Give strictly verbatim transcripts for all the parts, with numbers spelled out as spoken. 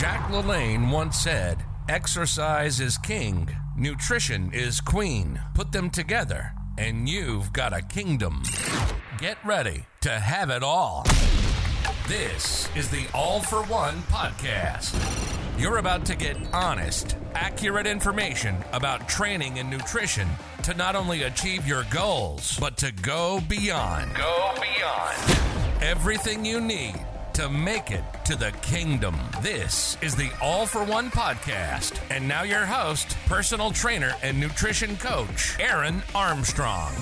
Jack LaLanne once said, exercise is king, nutrition is queen. Put them together, and you've got a kingdom. Get ready to have it all. This is the All for One podcast. You're about to get honest, accurate information about training and nutrition to not only achieve your goals, but to go beyond. Go beyond. Everything you need to make it to the kingdom. This is the All for One podcast. And now your host, personal trainer and nutrition coach, Aaron Armstrong.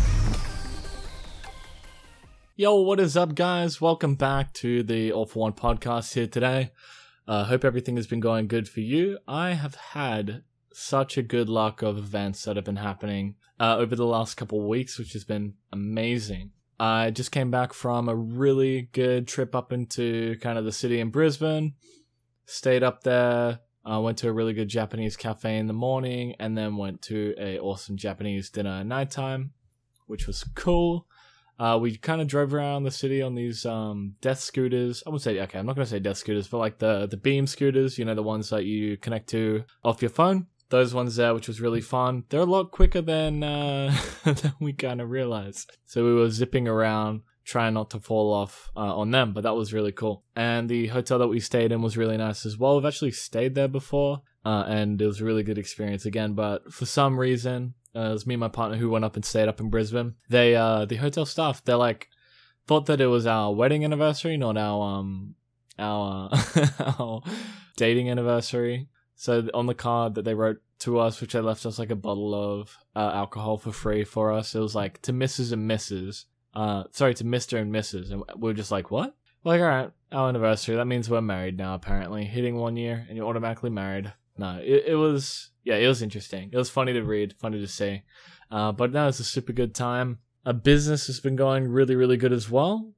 Yo, what is up, guys? Welcome back to the All for One podcast here today. Uh, hope everything has been going good for you. I have had such a good luck of events that have been happening uh, over the last couple of weeks, which has been amazing. I just came back from a really good trip up into kind of the city in Brisbane. Stayed up there, uh, went to a really good Japanese cafe in the morning, and then went to a awesome Japanese dinner at nighttime, which was cool. Uh, we kind of drove around the city on these um, death scooters. I would say, okay, I'm not going to say death scooters, but like the, the beam scooters, you know, the ones that you connect to off your phone. Those ones there, which was really fun. They're a lot quicker than, uh, than we kind of realized. So we were zipping around, trying not to fall off uh, on them, but that was really cool. And the hotel that we stayed in was really nice as well. We've actually stayed there before, uh, and it was a really good experience again. But for some reason, uh, it was me and my partner who went up and stayed up in Brisbane. They, uh, the hotel staff, they're like, thought that it was our wedding anniversary, not our, um, our, our dating anniversary. So on the card that they wrote to us, which they left us like a bottle of uh, alcohol for free for us, it was like to Missus and Missus Uh, sorry, to Mister and Missus And we were just like, what? We're like, all right, our anniversary. That means we're married now, apparently. Hitting one year and you're automatically married. No, it, it was, yeah, it was interesting. It was funny to read, funny to see. Uh, but no, it's a super good time. Our business has been going really, really good as well.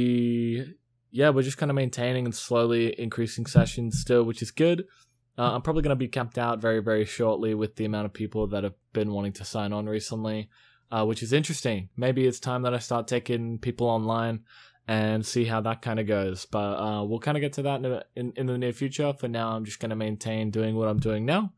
We, yeah, we're just kind of maintaining and slowly increasing sessions still, which is good. Uh, I'm probably going to be capped out very, very shortly with the amount of people that have been wanting to sign on recently, uh, which is interesting. Maybe it's time that I start taking people online and see how that kind of goes. But uh, we'll kind of get to that in, a, in, in the near future. For now, I'm just going to maintain doing what I'm doing now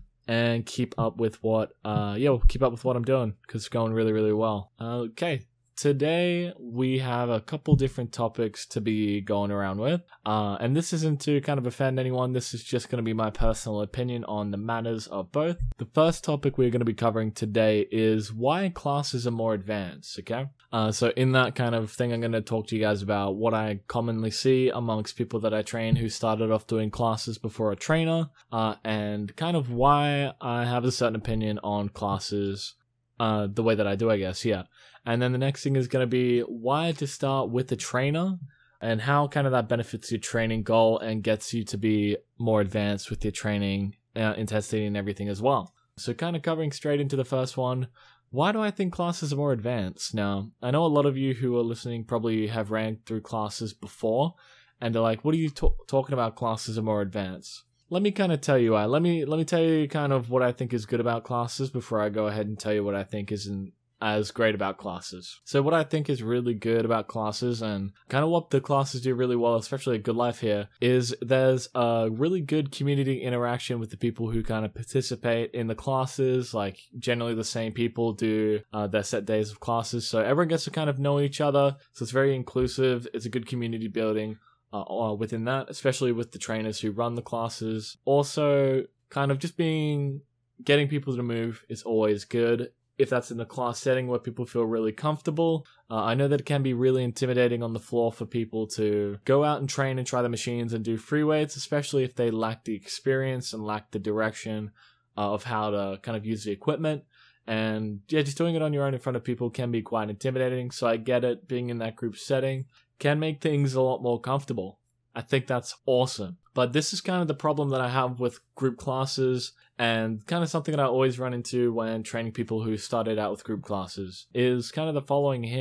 and keep up with what, uh, yeah, we'll keep up with what I'm doing because it's going really, really well. Uh, okay. Today, we have a couple different topics to be going around with, uh, and this isn't to kind of offend anyone. This is just going to be my personal opinion on the matters of both. The first topic we're going to be covering today is why classes are more advanced, okay? Uh, so in that kind of thing, I'm going to talk to you guys about what I commonly see amongst people that I train who started off doing classes before a trainer, uh, and kind of why I have a certain opinion on classes uh, the way that I do, I guess, yeah. And then the next thing is going to be why to start with a trainer and how kind of that benefits your training goal and gets you to be more advanced with your training uh, intensity and everything as well. So kind of covering straight into the first one, why do I think classes are more advanced? Now, I know a lot of you who are listening probably have ran through classes before and they're like, what are you t- talking about classes are more advanced? Let me kind of tell you why. Let me, let me tell you kind of what I think is good about classes before I go ahead and tell you what I think isn't as great about classes. So what I think is really good about classes and kind of what the classes do really well, especially at Good Life here, is there's a really good community interaction with the people who kind of participate in the classes. Like generally the same people do uh, their set days of classes. So everyone gets to kind of know each other. So it's very inclusive. It's a good community building uh, within that, especially with the trainers who run the classes. Also kind of just being, getting people to move is always good. If that's in a class setting where people feel really comfortable. Uh, I know that it can be really intimidating on the floor for people to go out and train and try the machines and do free weights, especially if they lack the experience and lack the direction uh, of how to kind of use the equipment. And yeah, just doing it on your own in front of people can be quite intimidating. So I get it, being in that group setting can make things a lot more comfortable. I think that's awesome. But this is kind of the problem that I have with group classes, and kind of something that I always run into when training people who started out with group classes is kind of the following here.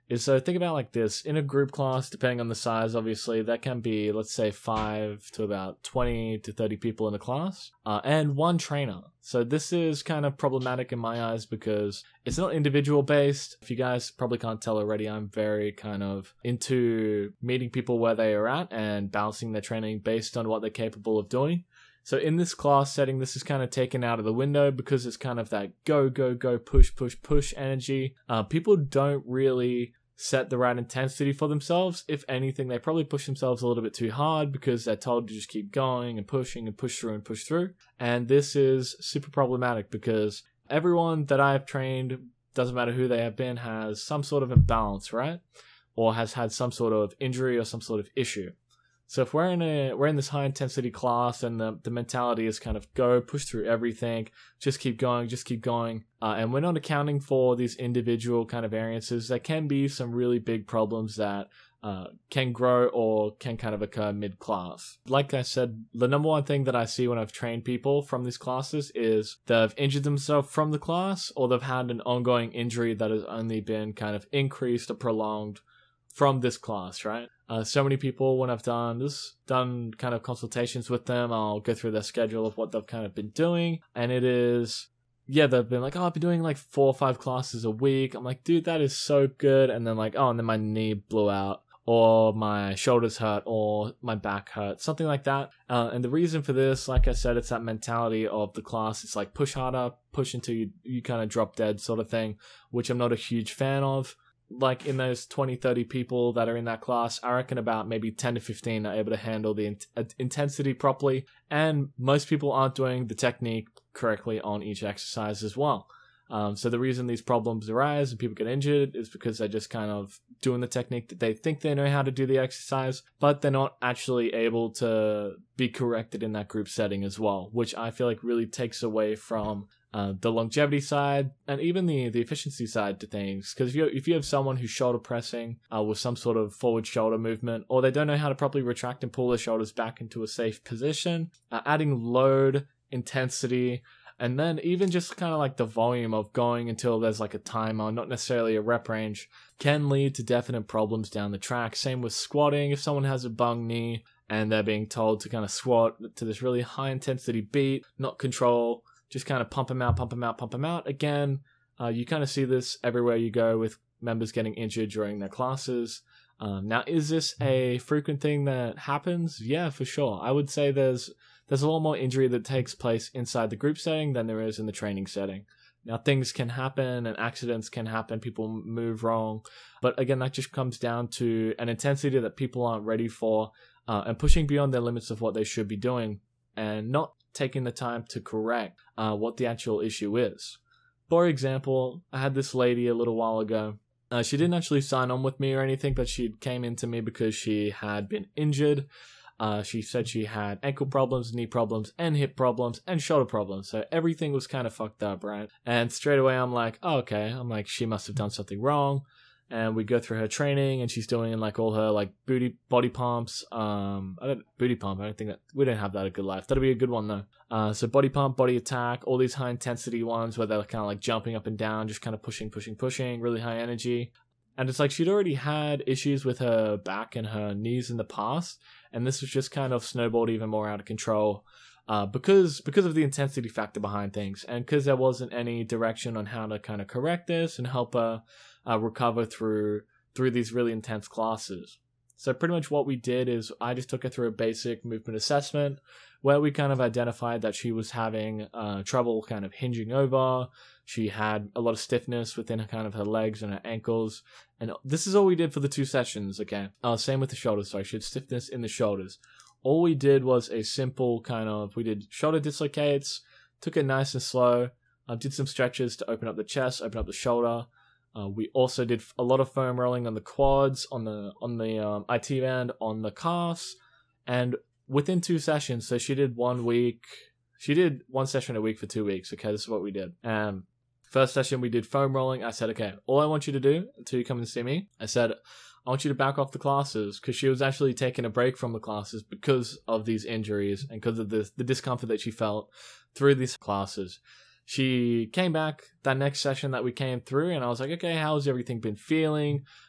is so think about it like this. In a group class, depending on the size, obviously, that can be, let's say, five to about twenty to thirty people in a class, uh, and one trainer. So this is kind of problematic in my eyes because it's not individual based. If you guys probably can't tell already, I'm very kind of into meeting people where they are at and balancing their training based on what they're capable of doing. So in this class setting, this is kind of taken out of the window because it's kind of that go, go, go, push, push, push energy. Uh, people don't really set the right intensity for themselves. If anything, they probably push themselves a little bit too hard because they're told to just keep going and pushing and push through and push through. And this is super problematic because everyone that I've trained, doesn't matter who they have been, has some sort of imbalance, right? Or has had some sort of injury or some sort of issue. So if we're in a we're in this high intensity class and the, the mentality is kind of go, push through everything, just keep going, just keep going, uh, and we're not accounting for these individual kind of variances, there can be some really big problems that uh, can grow or can kind of occur mid-class. Like I said, the number one thing that I see when I've trained people from these classes is they've injured themselves from the class or they've had an ongoing injury that has only been kind of increased or prolonged from this class, right? Uh, so many people, when I've done this, done kind of consultations with them, I'll go through their schedule of what they've kind of been doing. And it is, yeah, they've been like, oh, I've been doing like four or five classes a week. I'm like, dude, that is so good. And then like, oh, and then my knee blew out, or my shoulders hurt, or my back hurt, something like that. Uh, and the reason for this, like I said, it's that mentality of the class. It's like push harder, push until you, you kind of drop dead sort of thing, which I'm not a huge fan of. Like in those twenty, thirty people that are in that class, I reckon about maybe ten to fifteen are able to handle the in- intensity properly. And most people aren't doing the technique correctly on each exercise as well. Um, so the reason these problems arise and people get injured is because they're just kind of doing the technique that they think they know how to do the exercise, but they're not actually able to be corrected in that group setting as well, which I feel like really takes away from Uh, the longevity side and even the, the efficiency side to things. Because if you if you have someone who's shoulder pressing uh, with some sort of forward shoulder movement, or they don't know how to properly retract and pull their shoulders back into a safe position, uh, adding load, intensity, and then even just kind of like the volume of going until there's like a timer, not necessarily a rep range, can lead to definite problems down the track. Same with squatting. If someone has a bung knee and they're being told to kind of squat to this really high intensity beat, not control, just kind of pump them out, pump them out, pump them out. Again, uh, you kind of see this everywhere you go with members getting injured during their classes. Um, now, is this a frequent thing that happens? Yeah, for sure. I would say there's there's a lot more injury that takes place inside the group setting than there is in the training setting. Now, things can happen and accidents can happen. People move wrong. But again, that just comes down to an intensity that people aren't ready for uh, and pushing beyond their limits of what they should be doing and not taking the time to correct uh, what the actual issue is. For example, I had this lady a little while ago. Uh, she didn't actually sign on with me or anything, but she came into me because she had been injured. Uh, she said she had ankle problems, knee problems, and hip problems, and shoulder problems. So everything was kind of fucked up, right? And straight away I'm like, oh, okay. I'm like, she must have done something wrong. And we go through her training, and she's doing like all her like booty body pumps. Um, I don't booty pump. I don't think that we don't have that at Good Life. That'll be a good one though. Uh, so body pump, body attack, all these high intensity ones where they're kind of like jumping up and down, just kind of pushing, pushing, pushing, really high energy. And it's like she'd already had issues with her back and her knees in the past, and this was just kind of snowballed even more out of control. Uh, because because of the intensity factor behind things, and because there wasn't any direction on how to kind of correct this and help her uh, recover through through these really intense classes. So pretty much what we did is I just took her through a basic movement assessment where we kind of identified that she was having uh, trouble kind of hinging over. She had a lot of stiffness within her, kind of her legs and her ankles. And this is all we did for the two sessions, okay? Uh, same with the shoulders, sorry. She had stiffness in the shoulders. All we did was a simple kind of, we did shoulder dislocates, took it nice and slow, uh, did some stretches to open up the chest, open up the shoulder. Uh, we also did a lot of foam rolling on the quads, on the on the um, I T band, on the calves, and within two sessions, so she did one week, she did one session a week for two weeks, okay, this is what we did. Um, first session, we did foam rolling. I said, okay, all I want you to do until you come and see me, I said, I want you to back off the classes, because she was actually taking a break from the classes because of these injuries and because of the, the discomfort that she felt through these classes. She came back that next session that we came through, and I was like, okay, how's everything been feeling?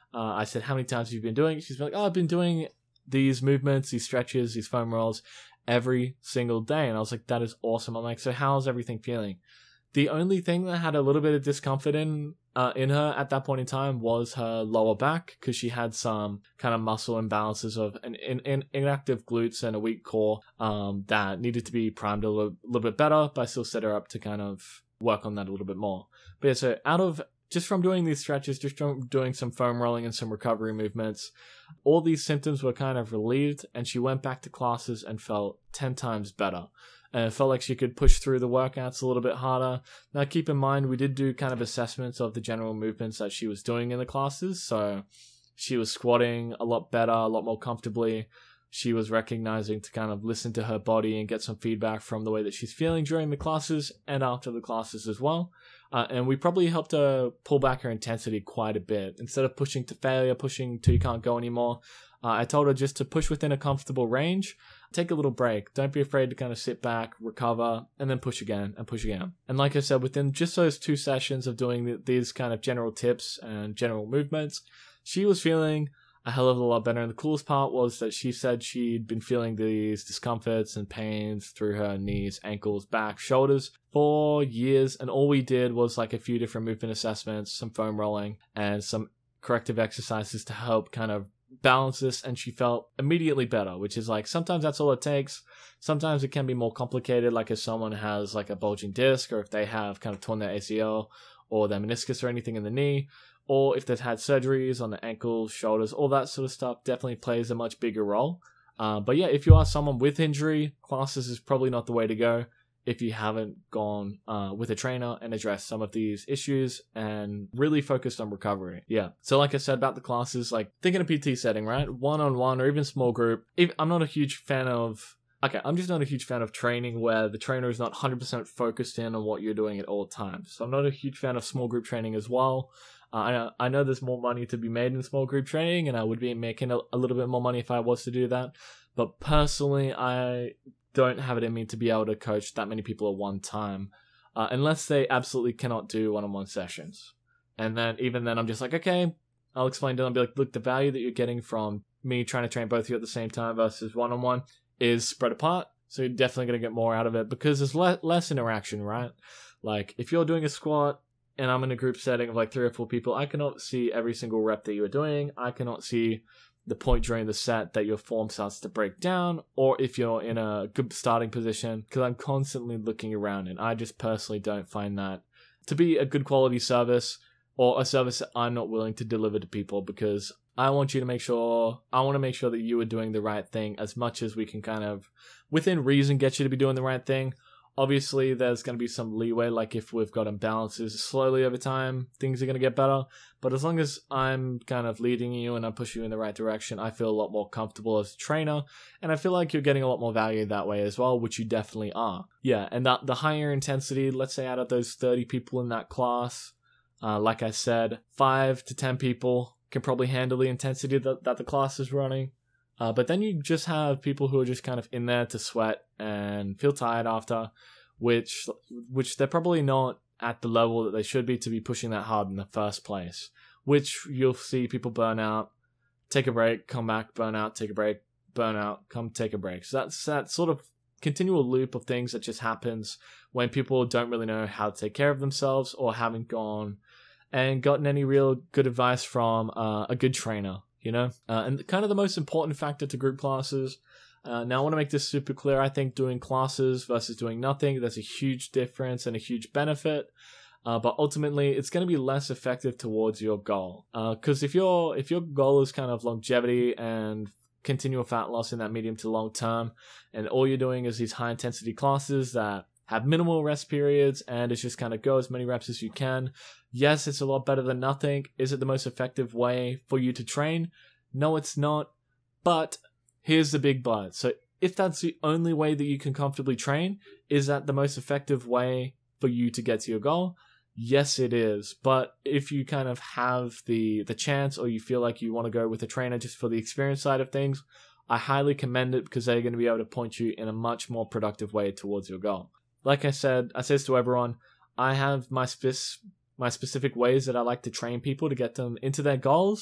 Uh, I said, how many times have you been doing it? She's been like, oh, I've been doing these movements, these stretches, these foam rolls every single day. And I was like, that is awesome. I'm like, so how's everything feeling? The only thing that had a little bit of discomfort in uh, in her at that point in time was her lower back, because she had some kind of muscle imbalances of an, an, an inactive glutes and a weak core um, that needed to be primed a little, little bit better, but I still set her up to kind of work on that a little bit more. But yeah, so out of just from doing these stretches, just from doing some foam rolling and some recovery movements, all these symptoms were kind of relieved, and she went back to classes and felt ten times better. And it felt like she could push through the workouts a little bit harder. Now, keep in mind, we did do kind of assessments of the general movements that she was doing in the classes. So she was squatting a lot better, a lot more comfortably. She was recognizing to kind of listen to her body and get some feedback from the way that she's feeling during the classes and after the classes as well. Uh, and we probably helped her pull back her intensity quite a bit. Instead of pushing to failure, pushing till you can't go anymore, uh, I told her just to push within a comfortable range. Take a little break. Don't be afraid to kind of sit back, recover, and then push again and push again. And like I said, within just those two sessions of doing these kind of general tips and general movements, she was feeling a hell of a lot better. And the coolest part was that she said she'd been feeling these discomforts and pains through her knees, ankles, back, shoulders for years. And all we did was like a few different movement assessments, some foam rolling, and some corrective exercises to help kind of balance this, and she felt immediately better, which is like, sometimes that's all it takes. Sometimes it can be more complicated, like if someone has like a bulging disc, or if they have kind of torn their A C L or their meniscus or anything in the knee, or if they've had surgeries on the ankles, shoulders, all that sort of stuff definitely plays a much bigger role. Uh, but yeah, if you are someone with injury, classes is probably not the way to go if you haven't gone uh, with a trainer and addressed some of these issues and really focused on recovery. Yeah. So like I said about the classes, like think in a P T setting, right? One-on-one or even small group. If, I'm not a huge fan of... Okay, I'm just not a huge fan of training where the trainer is not one hundred percent focused in on what you're doing at all times. So I'm not a huge fan of small group training as well. Uh, I, know, I know there's more money to be made in small group training, and I would be making a, a little bit more money if I was to do that. But personally, I don't have it in me to be able to coach that many people at one time, uh, unless they absolutely cannot do one-on-one sessions. And then even then, I'm just like, okay, I'll explain to them, be like, look, the value that you're getting from me trying to train both of you at the same time versus one-on-one is spread apart. So you're definitely going to get more out of it because there's le- less interaction, right? Like if you're doing a squat and I'm in a group setting of like three or four people, I cannot see every single rep that you are doing. I cannot see the point during the set that your form starts to break down, or if you're in a good starting position, because I'm constantly looking around, and I just personally don't find that to be a good quality service, or a service that I'm not willing to deliver to people, because I want you to make sure, I want to make sure that you are doing the right thing as much as we can kind of, within reason, get you to be doing the right thing. Obviously, there's going to be some leeway, like if we've got imbalances slowly over time, things are going to get better. But as long as I'm kind of leading you and I'm pushing you in the right direction, I feel a lot more comfortable as a trainer. And I feel like you're getting a lot more value that way as well, which you definitely are. Yeah, and that the higher intensity, let's say out of those thirty people in that class, uh, like I said, five to ten people can probably handle the intensity that, that the class is running. Uh, but then you just have people who are just kind of in there to sweat and feel tired after, which which they're probably not at the level that they should be to be pushing that hard in the first place, which you'll see people burn out, take a break, come back, burn out, take a break, burn out, come take a break. So that's that sort of continual loop of things that just happens when people don't really know how to take care of themselves or haven't gone and gotten any real good advice from uh, a good trainer. You know, uh, and kind of the most important factor to group classes. Uh, now, I want to make this super clear. I think doing classes versus doing nothing, there's a huge difference and a huge benefit. Uh, but ultimately, it's going to be less effective towards your goal. Because uh, if your if your goal is kind of longevity and continual fat loss in that medium to long term, and all you're doing is these high intensity classes that have minimal rest periods, and it's just kind of go as many reps as you can. Yes, it's a lot better than nothing. Is it the most effective way for you to train? No, it's not. But here's the big but. So if that's the only way that you can comfortably train, is that the most effective way for you to get to your goal? Yes, it is. But if you kind of have the, the chance, or you feel like you want to go with a trainer just for the experience side of things, I highly commend it, because they're going to be able to point you in a much more productive way towards your goal. Like I said, I say this to everyone, I have my spec- my specific ways that I like to train people to get them into their goals.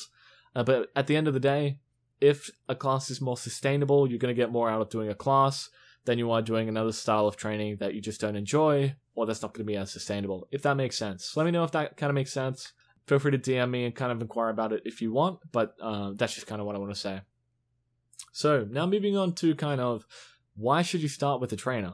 Uh, but at the end of the day, if a class is more sustainable, you're going to get more out of doing a class than you are doing another style of training that you just don't enjoy, or that's not going to be as sustainable, if that makes sense. Let me know if that kind of makes sense. Feel free to D M me and kind of inquire about it if you want, but uh, that's just kind of what I want to say. So now moving on to kind of why should you start with a trainer?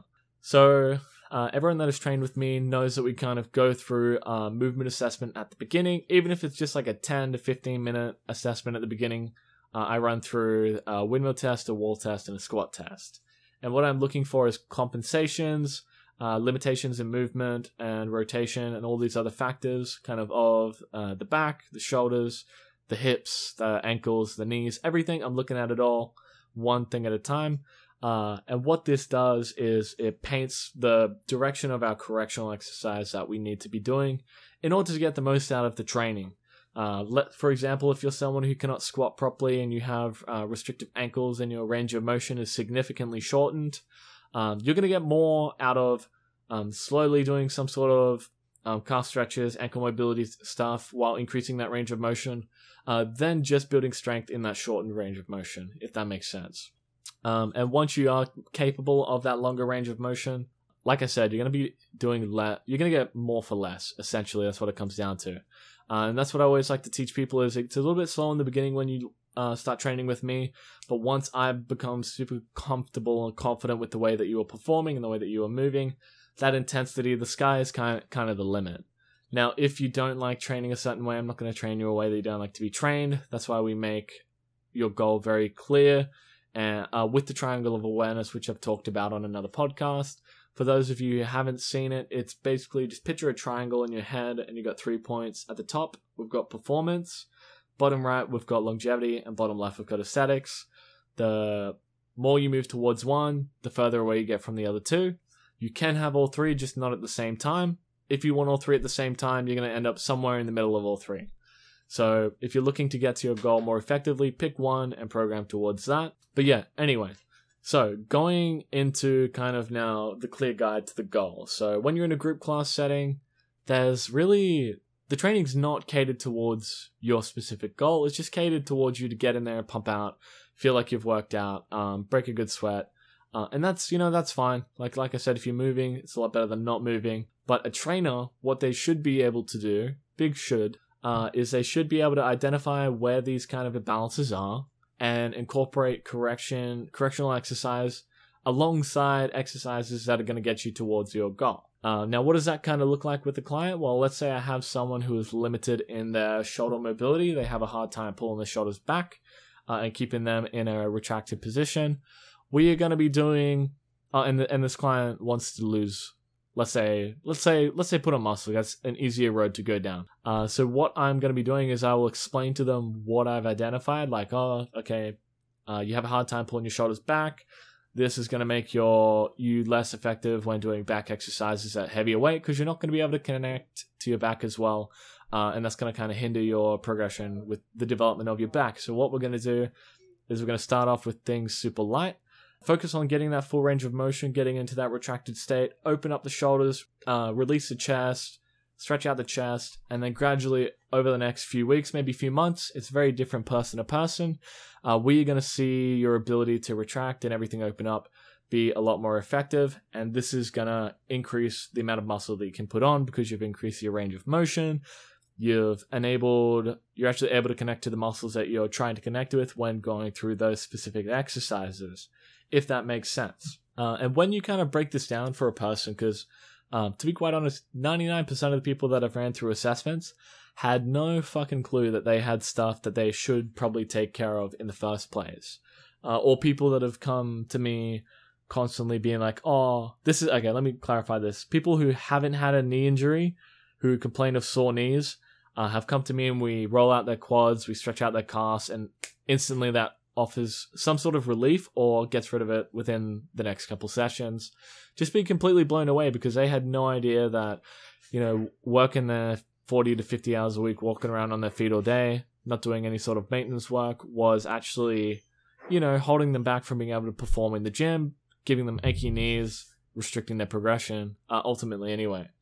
So uh, everyone that has trained with me knows that we kind of go through uh, movement assessment at the beginning, even if it's just like a ten to fifteen minute assessment at the beginning. Uh, I run through a windmill test, a wall test, and a squat test. And what I'm looking for is compensations, uh, limitations in movement and rotation, and all these other factors kind of of uh, the back, the shoulders, the hips, the ankles, the knees, everything. I'm looking at it all one thing at a time. Uh, and what this does is it paints the direction of our correctional exercise that we need to be doing in order to get the most out of the training. Uh, let, for example, if you're someone who cannot squat properly and you have uh, restrictive ankles and your range of motion is significantly shortened, um, you're going to get more out of um, slowly doing some sort of um, calf stretches, ankle mobility stuff while increasing that range of motion uh, than just building strength in that shortened range of motion, if that makes sense. Um, and once you are capable of that longer range of motion, like I said, you're going to be doing less. You're going to get more for less. Essentially, that's what it comes down to. Uh, and that's what I always like to teach people is it's a little bit slow in the beginning when you uh, start training with me. But once I become super comfortable and confident with the way that you are performing and the way that you are moving, that intensity, the sky is kind of, kind of the limit. Now, if you don't like training a certain way, I'm not going to train you a way that you don't like to be trained. That's why we make your goal very clear. And uh, with the triangle of awareness, which I've talked about on another podcast. For those of you who haven't seen it, it's basically just picture a triangle in your head and you've got three points. At the top, we've got performance. Bottom right, we've got longevity. And bottom left, we've got aesthetics. The more you move towards one, the further away you get from the other two. You can have all three, just not at the same time. If you want all three at the same time, you're going to end up somewhere in the middle of all three. So if you're looking to get to your goal more effectively, pick one and program towards that. But yeah, anyway. So going into kind of now the clear guide to the goal. So when you're in a group class setting, there's really, the training's not catered towards your specific goal. It's just catered towards you to get in there, pump out, feel like you've worked out, um, break a good sweat. Uh, and that's, you know, that's fine. Like, like I said, if you're moving, it's a lot better than not moving. But a trainer, what they should be able to do, big should, uh, is they should be able to identify where these kind of imbalances are and incorporate correction, correctional exercise alongside exercises that are going to get you towards your goal. Uh, now, what does that kind of look like with the client? Well, let's say I have someone who is limited in their shoulder mobility. They have a hard time pulling their shoulders back uh, and keeping them in a retracted position. We are going to be doing, uh, and, the, and this client wants to lose, let's say, let's say, let's say put on muscle. That's an easier road to go down. Uh, so what I'm going to be doing is I will explain to them what I've identified. Like, oh, okay, uh, you have a hard time pulling your shoulders back. This is going to make your you less effective when doing back exercises at heavier weight because you're not going to be able to connect to your back as well. Uh, and that's going to kind of hinder your progression with the development of your back. So what we're going to do is we're going to start off with things super light. Focus on getting that full range of motion, getting into that retracted state, open up the shoulders, uh, release the chest, stretch out the chest, and then gradually over the next few weeks, maybe a few months, it's very different person to person, uh, we are going to see your ability to retract and everything open up be a lot more effective, and this is going to increase the amount of muscle that you can put on because you've increased your range of motion. You've enabled, you're actually able to connect to the muscles that you're trying to connect with when going through those specific exercises, if that makes sense. Uh, and when you kind of break this down for a person, because um, to be quite honest, ninety-nine percent of the people that I've ran through assessments had no fucking clue that they had stuff that they should probably take care of in the first place. Uh, or people that have come to me constantly being like, oh, this is, okay, let me clarify this. People who haven't had a knee injury, who complain of sore knees, uh, have come to me and we roll out their quads, we stretch out their calves, and instantly that offers some sort of relief or gets rid of it within the next couple sessions. Just being completely blown away because they had no idea that, you know, working their forty to fifty hours a week, walking around on their feet all day, not doing any sort of maintenance work was actually, you know, holding them back from being able to perform in the gym, giving them achy knees, restricting their progression, uh, ultimately anyway.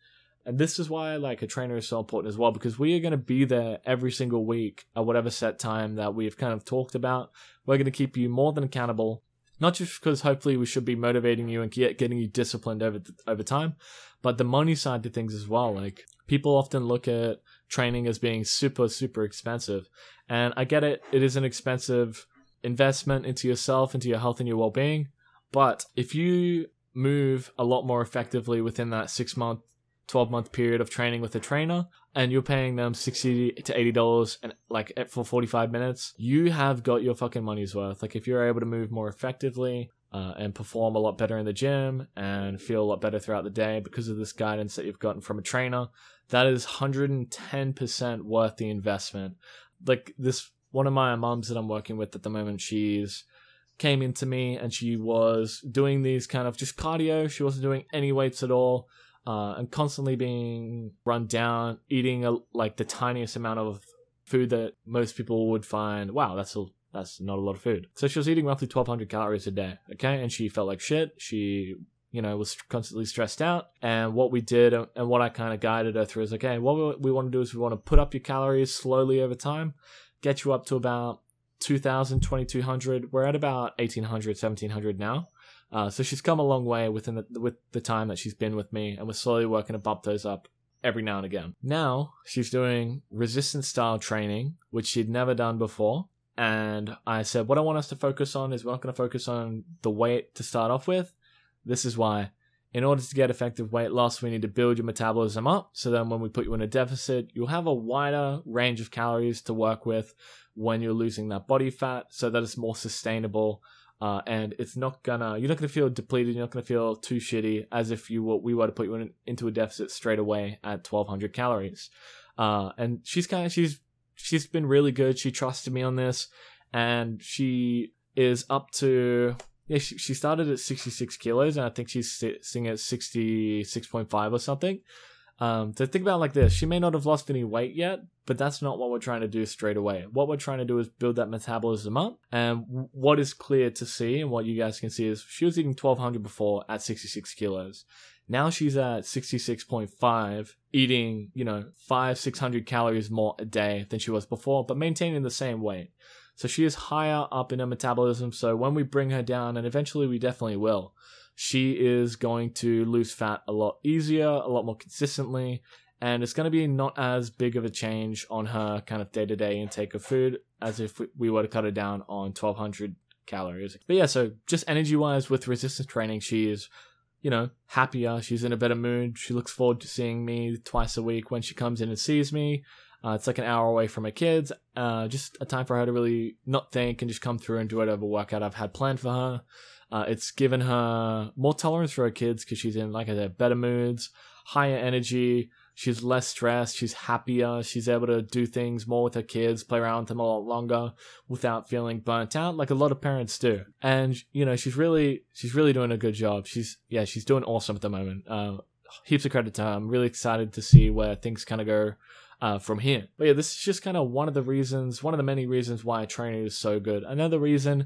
And this is why like a trainer is so important as well, because we are going to be there every single week at whatever set time that we've kind of talked about. We're going to keep you more than accountable, not just because hopefully we should be motivating you and get, getting you disciplined over over time, but the money side to things as well. Like people often look at training as being super, super expensive. And I get it. It is an expensive investment into yourself, into your health and your well-being. But if you move a lot more effectively within that six month, twelve month period of training with a trainer, and you're paying them sixty to eighty dollars and like for forty-five minutes, you have got your fucking money's worth. Like if you're able to move more effectively uh, and perform a lot better in the gym and feel a lot better throughout the day because of this guidance that you've gotten from a trainer, that is one hundred ten percent worth the investment. Like this, one of my moms that I'm working with at the moment, she's came into me and she was doing these kind of just cardio. She wasn't doing any weights at all. Uh, and constantly being run down, eating a, like the tiniest amount of food that most people would find, wow, that's a, that's not a lot of food. So she was eating roughly twelve hundred calories a day, okay? And she felt like shit. She, you know, was constantly stressed out. And what we did and what I kind of guided her through is, okay, what we, we want to do is we want to put up your calories slowly over time, get you up to about two thousand, twenty-two hundred. We're at about eighteen hundred, seventeen hundred now. Uh, so she's come a long way within the, with the time that she's been with me, and we're slowly working to bump those up every now and again. Now she's doing resistance style training, which she'd never done before. And I said, what I want us to focus on is we're not going to focus on the weight to start off with. This is why. In order to get effective weight loss, we need to build your metabolism up. So then when we put you in a deficit, you'll have a wider range of calories to work with when you're losing that body fat, so that it's more sustainable. Uh, and it's not gonna, you're not gonna feel depleted. You're not gonna feel too shitty as if you were, we were to put you in, into a deficit straight away at twelve hundred calories. Uh, and she's kind of, she's, she's been really good. She trusted me on this, and she is up to, yeah, she, she started at sixty-six kilos, and I think she's sitting at sixty-six point five or something. Um, so think about it like this. She may not have lost any weight yet, but that's not what we're trying to do straight away. What we're trying to do is build that metabolism up. And what is clear to see and what you guys can see is she was eating twelve hundred before at sixty-six kilos. Now she's at sixty-six point five, eating, you know, five, six hundred calories more a day than she was before, but maintaining the same weight. So she is higher up in her metabolism. So when we bring her down, and eventually we definitely will, she is going to lose fat a lot easier, a lot more consistently, and it's going to be not as big of a change on her kind of day-to-day intake of food as if we were to cut her down on twelve hundred calories. But yeah, so just energy-wise with resistance training, she is, you know, happier. She's in a better mood. She looks forward to seeing me twice a week when she comes in and sees me. Uh, it's like an hour away from her kids. Uh, just a time for her to really not think and just come through and do whatever workout I've had planned for her. Uh, it's given her more tolerance for her kids because she's in, like I said, better moods, higher energy. She's less stressed. She's happier. She's able to do things more with her kids, play around with them a lot longer without feeling burnt out, like a lot of parents do. And, you know, she's really, she's really doing a good job. She's, yeah, she's doing awesome at the moment. Uh, heaps of credit to her. I'm really excited to see where things kind of go uh, from here. But yeah, this is just kind of one of the reasons, one of the many reasons why training is so good. Another reason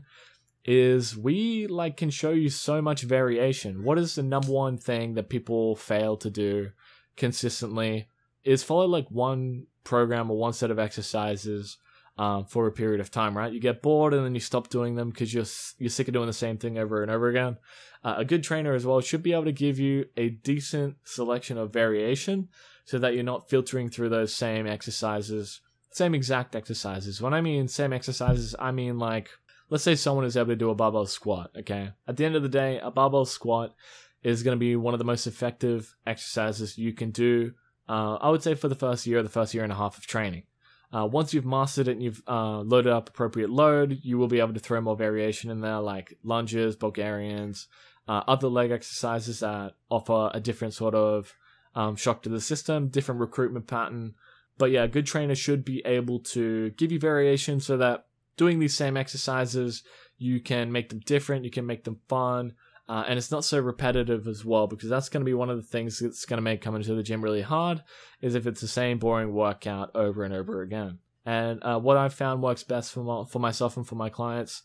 is we like can show you so much variation. What is the number one thing that people fail to do consistently is follow like one program or one set of exercises um, for a period of time, right? You get bored and then you stop doing them because you're you're sick of doing the same thing over and over again. Uh, a good trainer as well should be able to give you a decent selection of variation so that you're not filtering through those same exercises, same exact exercises. When I mean same exercises, I mean like, let's say someone is able to do a barbell squat, okay? At the end of the day, a barbell squat is going to be one of the most effective exercises you can do, uh, I would say for the first year, the first year and a half of training. Uh, once you've mastered it and you've uh, loaded up appropriate load, you will be able to throw more variation in there, like lunges, Bulgarians, uh, other leg exercises that offer a different sort of um, shock to the system, different recruitment pattern. But yeah, a good trainer should be able to give you variation so that doing these same exercises, you can make them different, you can make them fun, uh, and it's not so repetitive as well, because that's going to be one of the things that's going to make coming to the gym really hard, is if it's the same boring workout over and over again. And uh, what I've found works best for, my, for myself and for my clients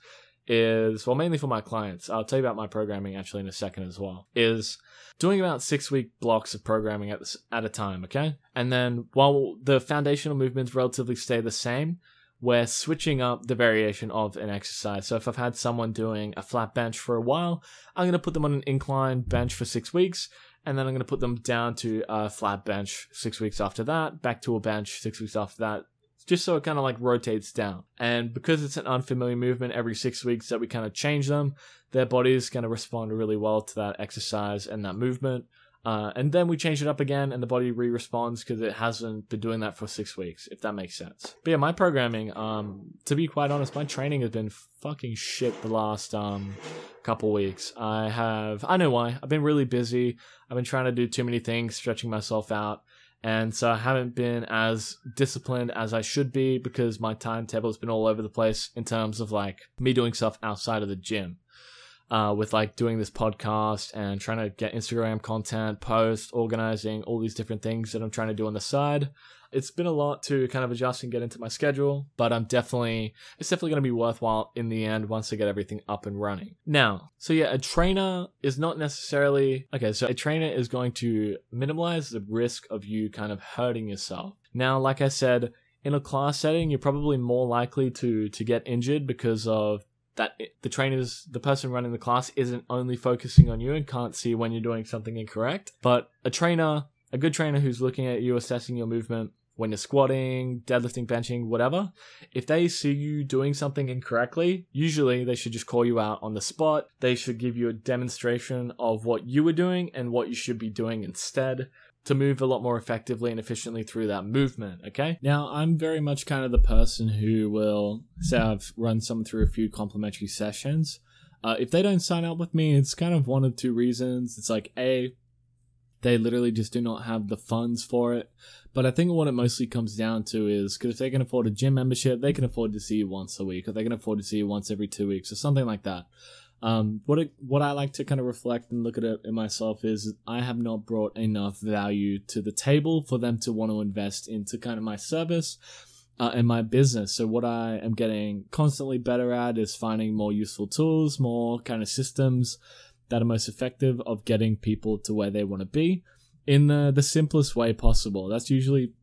is, well, mainly for my clients, I'll tell you about my programming actually in a second as well, is doing about six-week blocks of programming at, this, at a time, okay? And then while the foundational movements relatively stay the same, we're switching up the variation of an exercise. So if I've had someone doing a flat bench for a while, I'm going to put them on an incline bench for six weeks, and then I'm going to put them down to a flat bench six weeks after that, back to a bench six weeks after that, just so it kind of like rotates down. And because it's an unfamiliar movement every six weeks that we kind of change them, their body is going to respond really well to that exercise and that movement. Uh, and then we change it up again and the body re-responds because it hasn't been doing that for six weeks, if that makes sense. But yeah, my programming, um, to be quite honest, my training has been fucking shit the last um, couple weeks. I have, I know why. I've been really busy. I've been trying to do too many things, stretching myself out. And so I haven't been as disciplined as I should be because my timetable has been all over the place in terms of like me doing stuff outside of the gym. Uh, with like doing this podcast and trying to get Instagram content, post, organizing, all these different things that I'm trying to do on the side. It's been a lot to kind of adjust and get into my schedule, but I'm definitely, it's definitely going to be worthwhile in the end once I get everything up and running. Now, so yeah, a trainer is not necessarily, okay, so a trainer is going to minimize the risk of you kind of hurting yourself. Now, like I said, in a class setting, you're probably more likely to, to get injured because of that the trainers, the person running the class isn't only focusing on you and can't see when you're doing something incorrect. But a trainer, a good trainer who's looking at you, assessing your movement when you're squatting, deadlifting, benching, whatever, if they see you doing something incorrectly, usually they should just call you out on the spot. They should give you a demonstration of what you were doing and what you should be doing instead, to move a lot more effectively and efficiently through that movement, okay? Now, I'm very much kind of the person who will say I've run someone through a few complimentary sessions. Uh, if they don't sign up with me, it's kind of one of two reasons. It's like, A, they literally just do not have the funds for it. But I think what it mostly comes down to is, because if they can afford a gym membership, they can afford to see you once a week, or they can afford to see you once every two weeks, or something like that. Um, what it, what I like to kind of reflect and look at it in myself is I have not brought enough value to the table for them to want to invest into kind of my service uh, and my business. So what I am getting constantly better at is finding more useful tools, more kind of systems that are most effective of getting people to where they want to be in the, the simplest way possible. That's usually...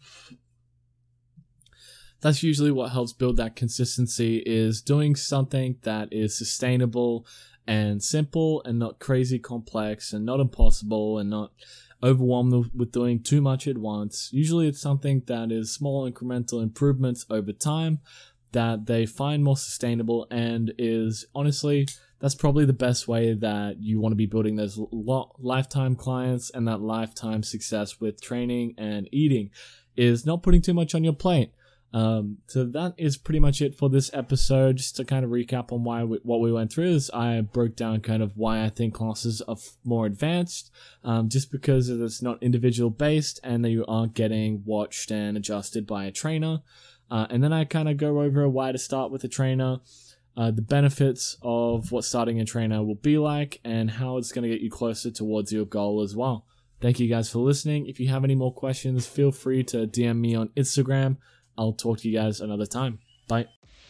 That's usually what helps build that consistency, is doing something that is sustainable and simple and not crazy complex and not impossible and not overwhelmed with doing too much at once. Usually it's something that is small incremental improvements over time that they find more sustainable, and is honestly, that's probably the best way that you want to be building those lo- lifetime clients and that lifetime success with training and eating, is not putting too much on your plate. Um, so that is pretty much it for this episode. Just to kind of recap on why we, what we went through is I broke down kind of why I think classes are f- more advanced, um, just because it's not individual based and that you aren't getting watched and adjusted by a trainer. Uh, and then I kind of go over why to start with a trainer, uh, the benefits of what starting a trainer will be like, and how it's going to get you closer towards your goal as well. Thank you guys for listening. If you have any more questions, feel free to D M me on Instagram. I'll talk to you guys another time. Bye.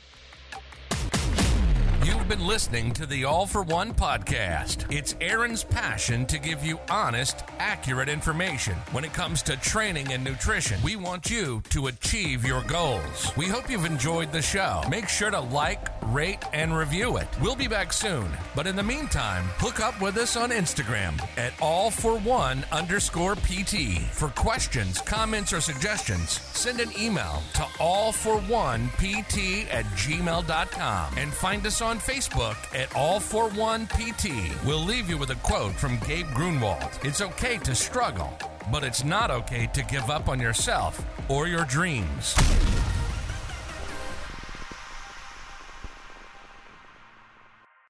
You've been listening to the All for One podcast. It's Aaron's passion to give you honest, accurate information. When it comes to training and nutrition, we want you to achieve your goals. We hope you've enjoyed the show. Make sure to like, rate, and review it. We'll be back soon. But in the meantime, hook up with us on Instagram at all for one underscore PT. For questions, comments, or suggestions, send an email to all for one P T at gmail dot com and find us on Facebook at all for one P T. We'll leave you with a quote from Gabe Grunwald. It's okay to struggle, but it's not okay to give up on yourself or your dreams.